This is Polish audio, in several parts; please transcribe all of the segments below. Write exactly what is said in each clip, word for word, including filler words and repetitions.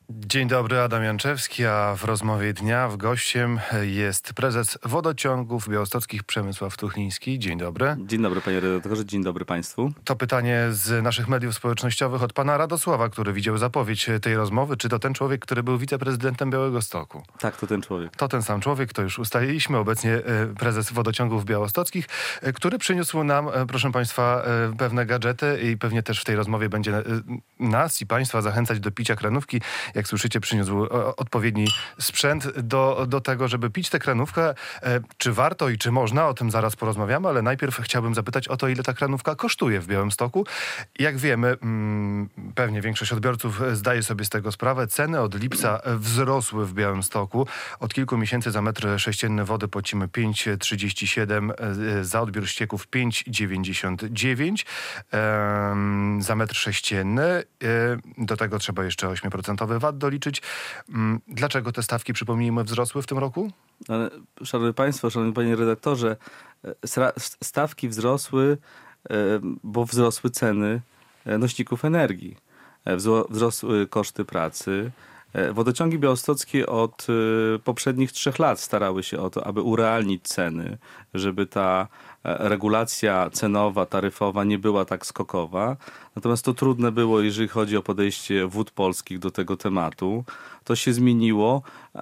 Dzień dobry, Adam Janczewski, a w rozmowie dnia w gościem jest prezes Wodociągów Białostockich Przemysław Tuchliński. Dzień dobry. Dzień dobry, panie redaktorze, dzień dobry państwu. To pytanie z naszych mediów społecznościowych od pana Radosława, który widział zapowiedź tej rozmowy. Czy to ten człowiek, który był wiceprezydentem Białegostoku? Tak, to ten człowiek. To ten sam człowiek, to już ustaliliśmy. Obecnie prezes Wodociągów Białostockich, który przyniósł nam, proszę państwa, pewne gadżety i pewnie też w tej rozmowie będzie nas i państwa zachęcać do picia kranówki. Jak słyszycie, przyniósł odpowiedni sprzęt do, do tego, żeby pić tę kranówkę. Czy warto i czy można? O tym zaraz porozmawiamy, ale najpierw chciałbym zapytać o to, ile ta kranówka kosztuje w Białymstoku. Jak wiemy, pewnie większość odbiorców zdaje sobie z tego sprawę, ceny od lipca wzrosły w Białymstoku. Od kilku miesięcy za metr sześcienny wody płacimy pięć trzydzieści siedem, za odbiór ścieków pięć dziewięćdziesiąt dziewięć za metr sześcienny. Do tego trzeba jeszcze osiem procent V A T doliczyć. Dlaczego te stawki, przypomnijmy, wzrosły w tym roku? Ale, szanowni państwo, szanowni panie redaktorze, stawki wzrosły, bo wzrosły ceny nośników energii. Wzrosły koszty pracy. Wodociągi białostockie od poprzednich trzech lat starały się o to, aby urealnić ceny, żeby ta regulacja cenowa, taryfowa nie była tak skokowa. Natomiast to trudne było, jeżeli chodzi o podejście Wód Polskich do tego tematu. To się zmieniło.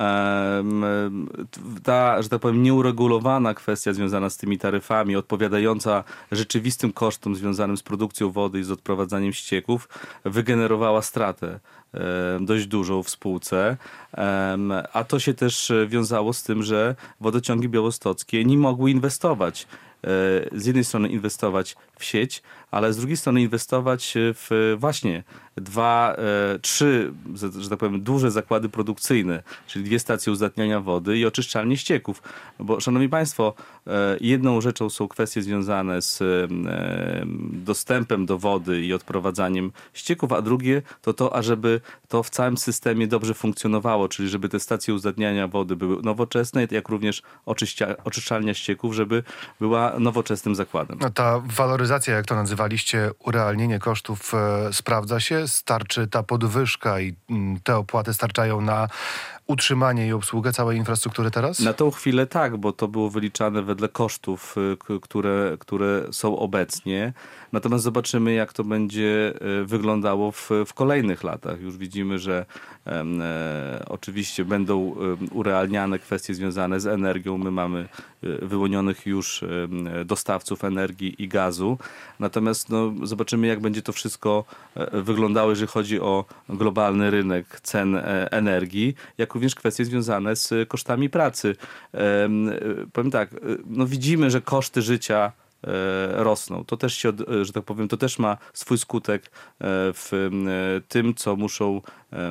Ta, że tak powiem, nieuregulowana kwestia związana z tymi taryfami, odpowiadająca rzeczywistym kosztom związanym z produkcją wody i z odprowadzaniem ścieków, wygenerowała stratę dość dużą w spółce. A to się też wiązało z tym, że wodociągi białostockie nie mogły inwestować. Z jednej strony inwestować w sieć, ale z drugiej strony inwestować w właśnie dwa, trzy, że tak powiem, duże zakłady produkcyjne, czyli dwie stacje uzdatniania wody i oczyszczalnie ścieków. Bo, szanowni państwo, jedną rzeczą są kwestie związane z dostępem do wody i odprowadzaniem ścieków, a drugie to to, ażeby to w całym systemie dobrze funkcjonowało, czyli żeby te stacje uzdatniania wody były nowoczesne, jak również oczyścia, oczyszczalnia ścieków, żeby była nowoczesnym zakładem. No ta waloryzacja, jak to nazywaliście, urealnienie kosztów e, sprawdza się? Starczy ta podwyżka i m, te opłaty starczają na utrzymanie i obsługę całej infrastruktury teraz? Na tą chwilę tak, bo to było wyliczane wedle kosztów, które, które są obecnie. Natomiast zobaczymy, jak to będzie wyglądało w, w kolejnych latach. Już widzimy, że e, oczywiście będą urealniane kwestie związane z energią. My mamy wyłonionych już dostawców energii i gazu. Natomiast no, zobaczymy, jak będzie to wszystko wyglądało, jeżeli chodzi o globalny rynek cen energii, jak również kwestie związane z kosztami pracy. Powiem tak, no widzimy, że koszty życia rosną. To też się, że tak powiem, to też ma swój skutek w tym, co muszą,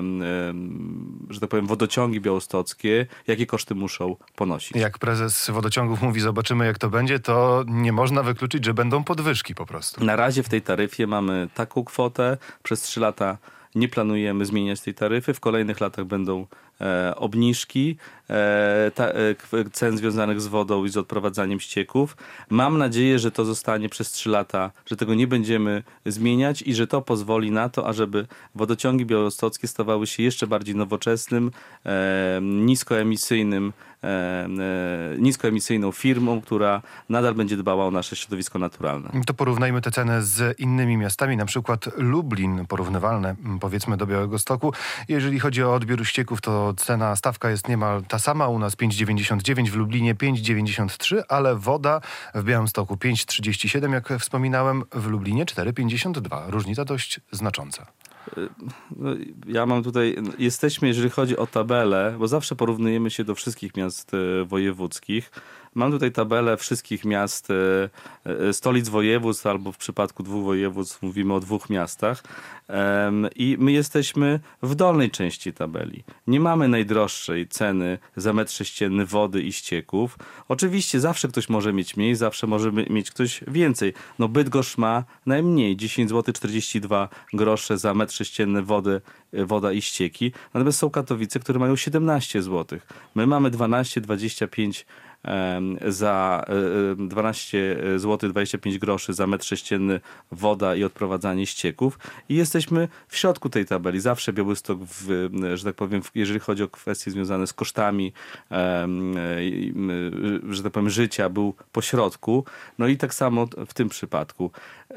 że tak powiem, wodociągi białostockie, jakie koszty muszą ponosić. Jak prezes wodociągów mówi, zobaczymy, jak to będzie, to nie można wykluczyć, że będą podwyżki po prostu. Na razie w tej taryfie mamy taką kwotę. Przez trzy lata nie planujemy zmieniać tej taryfy. W kolejnych latach będą e, obniżki e, ta, e, cen związanych z wodą i z odprowadzaniem ścieków. Mam nadzieję, że to zostanie przez trzy lata, że tego nie będziemy zmieniać i że to pozwoli na to, ażeby wodociągi białostockie stawały się jeszcze bardziej nowoczesnym, e, niskoemisyjnym, e, e, niskoemisyjną firmą, która nadal będzie dbała o nasze środowisko naturalne. To porównajmy te ceny z innymi miastami, na przykład Lublin, porównywalne powiedzmy do Białegostoku. Jeżeli chodzi o odbiór ścieków, to cena, stawka jest niemal ta sama. U nas pięć dziewięćdziesiąt dziewięć, w Lublinie pięć dziewięćdziesiąt trzy, ale woda w Białymstoku pięć trzydzieści siedem, jak wspominałem, w Lublinie cztery pięćdziesiąt dwa. Różnica dość znacząca. No, ja mam tutaj, jesteśmy, jeżeli chodzi o tabelę, bo zawsze porównujemy się do wszystkich miast wojewódzkich. Mam tutaj tabelę wszystkich miast, stolic województw, albo w przypadku dwóch województw mówimy o dwóch miastach. I my jesteśmy w dolnej części tabeli. Nie mamy najdroższej ceny za metr sześcienny wody i ścieków. Oczywiście zawsze ktoś może mieć mniej, zawsze może mieć ktoś więcej. No Bydgoszcz ma najmniej, dziesięć złotych czterdzieści dwa grosze za metr sześcienny wody, woda i ścieki. Natomiast są Katowice, które mają siedemnaście złotych. My mamy dwanaście dwadzieścia pięć za dwanaście złotych dwadzieścia pięć groszy za metr sześcienny woda i odprowadzanie ścieków. I jesteśmy w środku tej tabeli. Zawsze Białystok, w, że tak powiem, jeżeli chodzi o kwestie związane z kosztami, że tak powiem, życia, był po środku. No i tak samo w tym przypadku.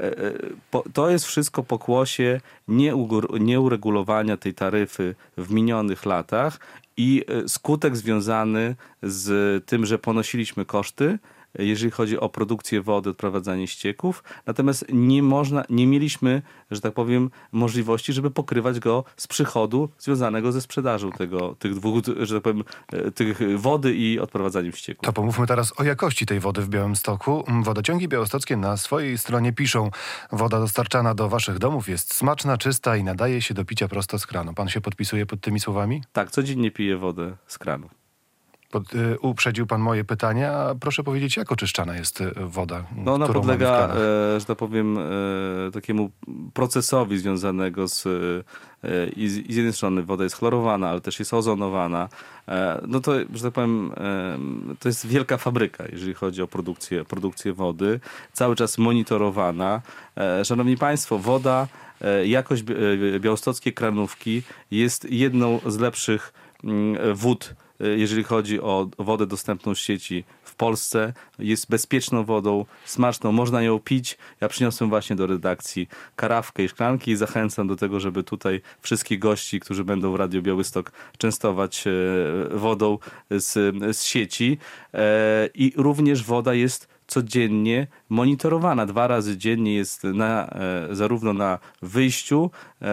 To jest wszystko pokłosie nieuregulowania tej taryfy w minionych latach i skutek związany z tym, że ponosiliśmy koszty, jeżeli chodzi o produkcję wody, odprowadzanie ścieków, natomiast nie można, nie mieliśmy, że tak powiem, możliwości, żeby pokrywać go z przychodu związanego ze sprzedażą tego, tych dwóch, że tak powiem, tych wody i odprowadzaniem ścieków. To pomówmy teraz o jakości tej wody w Białymstoku. Wodociągi białostockie na swojej stronie piszą: woda dostarczana do waszych domów jest smaczna, czysta i nadaje się do picia prosto z kranu. Pan się podpisuje pod tymi słowami? Tak, codziennie piję wodę z kranu. Pod, y, uprzedził pan moje pytania, a proszę powiedzieć, jak oczyszczana jest woda, no, ona którą podlega, mamy w kranach? e, że tak powiem, e, takiemu procesowi związanego z, e, i z, i z jednej strony woda jest chlorowana, ale też jest ozonowana. E, no to, że tak powiem, e, to jest wielka fabryka, jeżeli chodzi o produkcję, produkcję wody, cały czas monitorowana. E, szanowni państwo, woda, e, jakość e, białostockiej kranówki jest jedną z lepszych m, wód, jeżeli chodzi o wodę dostępną w sieci w Polsce. Jest bezpieczną wodą, smaczną, można ją pić. Ja przyniosłem właśnie do redakcji karafkę i szklanki i zachęcam do tego, żeby tutaj wszystkich gości, którzy będą w Radiu Białystok, częstować wodą z, z sieci. I również woda jest codziennie monitorowana. Dwa razy dziennie jest na, e, zarówno na wyjściu e,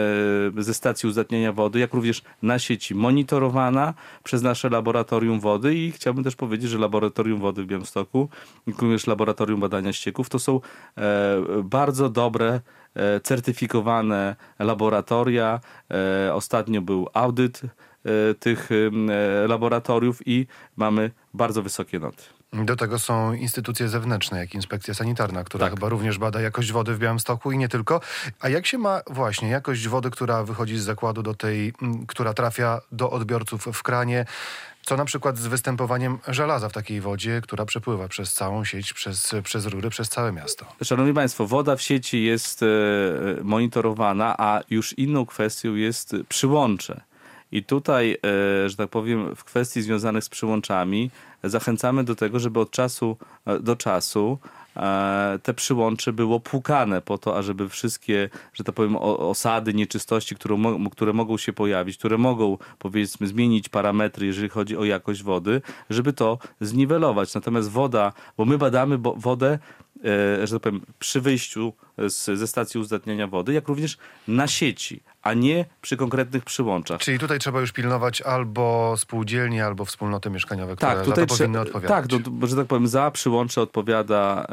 ze stacji uzdatniania wody, jak również na sieci monitorowana przez nasze laboratorium wody i chciałbym też powiedzieć, że laboratorium wody w Białymstoku, jak również laboratorium badania ścieków, to są e, bardzo dobre, e, certyfikowane laboratoria. E, ostatnio był audyt e, tych e, laboratoriów i mamy bardzo wysokie noty. Do tego są instytucje zewnętrzne, jak Inspekcja Sanitarna, która tak. chyba również bada jakość wody w Białymstoku i nie tylko. A jak się ma właśnie jakość wody, która wychodzi z zakładu do tej, m, która trafia do odbiorców w kranie? Co na przykład z występowaniem żelaza w takiej wodzie, która przepływa przez całą sieć, przez, przez rury, przez całe miasto? Szanowni państwo, woda w sieci jest e, monitorowana, a już inną kwestią jest przyłącze. I tutaj, że tak powiem, w kwestii związanych z przyłączami zachęcamy do tego, żeby od czasu do czasu te przyłącze było płukane po to, ażeby wszystkie, że tak powiem, osady, nieczystości, które, mo- które mogą się pojawić, które mogą, powiedzmy, zmienić parametry, jeżeli chodzi o jakość wody, żeby to zniwelować. Natomiast woda, bo my badamy bo- wodę, że tak powiem, przy wyjściu z, ze stacji uzdatniania wody, jak również na sieci, a nie przy konkretnych przyłączach. Czyli tutaj trzeba już pilnować albo spółdzielni, albo wspólnoty mieszkaniowe, które tak, tutaj za to powinny trze- odpowiadać. Tak, no, że tak powiem, za przyłącze odpowiada,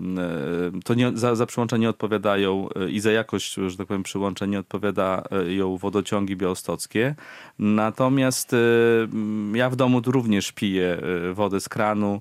to nie, za, za przyłącza nie odpowiadają i za jakość, że tak powiem, przyłącza nie odpowiadają wodociągi białostockie. Natomiast ja w domu również piję wodę z kranu,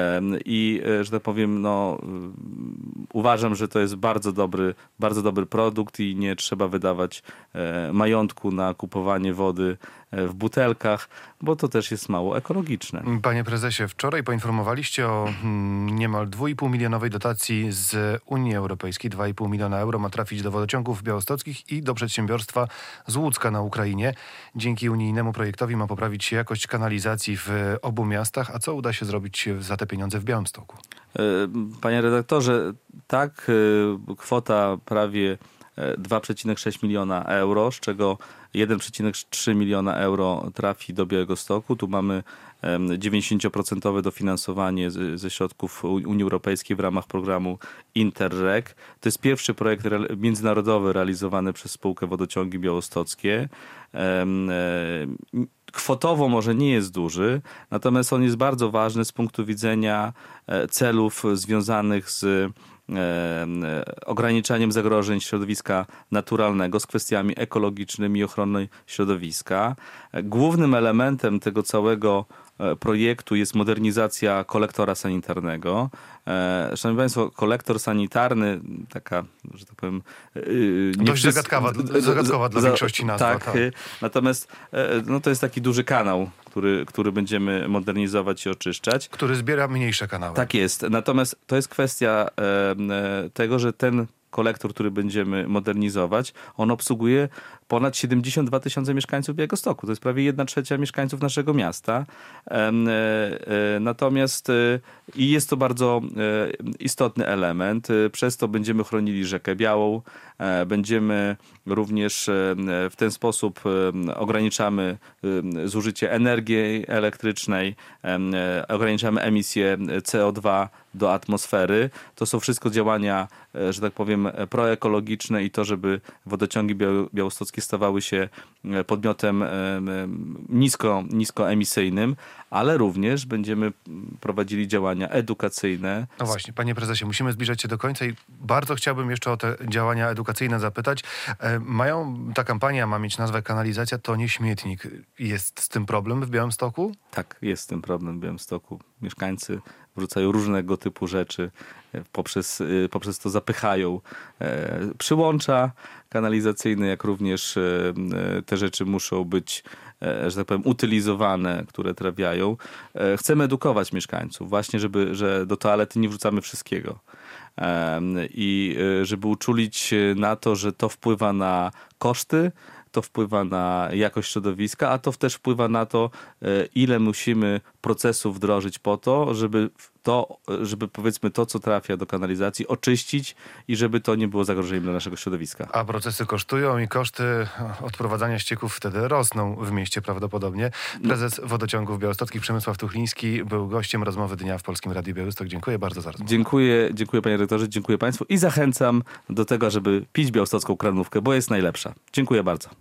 i, że tak powiem, no, uważam, że to jest bardzo dobry, bardzo dobry produkt i nie trzeba wydawać majątku na kupowanie wody w butelkach, bo to też jest mało ekologiczne. Panie prezesie, wczoraj poinformowaliście o hmm, niemal dwa i pół milionowej dotacji z Unii Europejskiej. dwa i pół miliona euro ma trafić do wodociągów białostockich i do przedsiębiorstwa z Łódzka na Ukrainie. Dzięki unijnemu projektowi ma poprawić się jakość kanalizacji w obu miastach. A co uda się zrobić za te pieniądze w Białymstoku? Panie redaktorze, tak, kwota prawie dwa przecinek sześć miliona euro, z czego jeden przecinek trzy miliona euro trafi do Białegostoku. Tu mamy dziewięćdziesiąt procent dofinansowanie z, ze środków Unii Europejskiej w ramach programu Interreg. To jest pierwszy projekt re, międzynarodowy realizowany przez spółkę Wodociągi Białostockie. Kwotowo może nie jest duży, natomiast on jest bardzo ważny z punktu widzenia celów związanych z ograniczaniem zagrożeń środowiska naturalnego, z kwestiami ekologicznymi i ochrony środowiska. Głównym elementem tego całego projektu jest modernizacja kolektora sanitarnego. Szanowni państwo, kolektor sanitarny, taka, że tak powiem... Dość zagadkowa, zagadkowa dla większości nazwa. Tak, tak. Natomiast no, to jest taki duży kanał, który, który będziemy modernizować i oczyszczać. Który zbiera mniejsze kanały. Tak jest. Natomiast to jest kwestia e, e, tego, że ten kolektor, który będziemy modernizować, on obsługuje ponad siedemdziesiąt dwa tysiące mieszkańców Białegostoku. To jest prawie jedna trzecia mieszkańców naszego miasta. Natomiast i jest to bardzo istotny element. Przez to będziemy chronili rzekę Białą. Będziemy również w ten sposób ograniczamy zużycie energii elektrycznej, ograniczamy emisję C O dwa do atmosfery. To są wszystko działania, że tak powiem, proekologiczne i to, żeby wodociągi białostockie stawały się podmiotem nisko, niskoemisyjnym, ale również będziemy prowadzili działania edukacyjne. No właśnie, panie prezesie, musimy zbliżać się do końca i bardzo chciałbym jeszcze o te działania edukacyjne zapytać. Mają, ta kampania ma mieć nazwę Kanalizacja to nie śmietnik. Jest z tym problem w Białymstoku? Tak, jest z tym problem w Białymstoku. Mieszkańcy wrzucają różnego typu rzeczy, poprzez, poprzez to zapychają przyłącza kanalizacyjne, jak również te rzeczy muszą być, że tak powiem, utylizowane, które trafiają. Chcemy edukować mieszkańców właśnie, żeby, że do toalety nie wrzucamy wszystkiego. I żeby uczulić na to, że to wpływa na koszty, to wpływa na jakość środowiska, a to też wpływa na to, ile musimy procesów wdrożyć po to, żeby to, żeby powiedzmy to, co trafia do kanalizacji, oczyścić i żeby to nie było zagrożeniem dla naszego środowiska. A procesy kosztują i koszty odprowadzania ścieków wtedy rosną w mieście prawdopodobnie. Prezes Wodociągów Białostockich Przemysław Tuchliński był gościem rozmowy dnia w Polskim Radiu Białystok. Dziękuję bardzo za rozmowę. Dziękuję, dziękuję panie rektorze, dziękuję państwu i zachęcam do tego, żeby pić białostocką kranówkę, bo jest najlepsza. Dziękuję bardzo.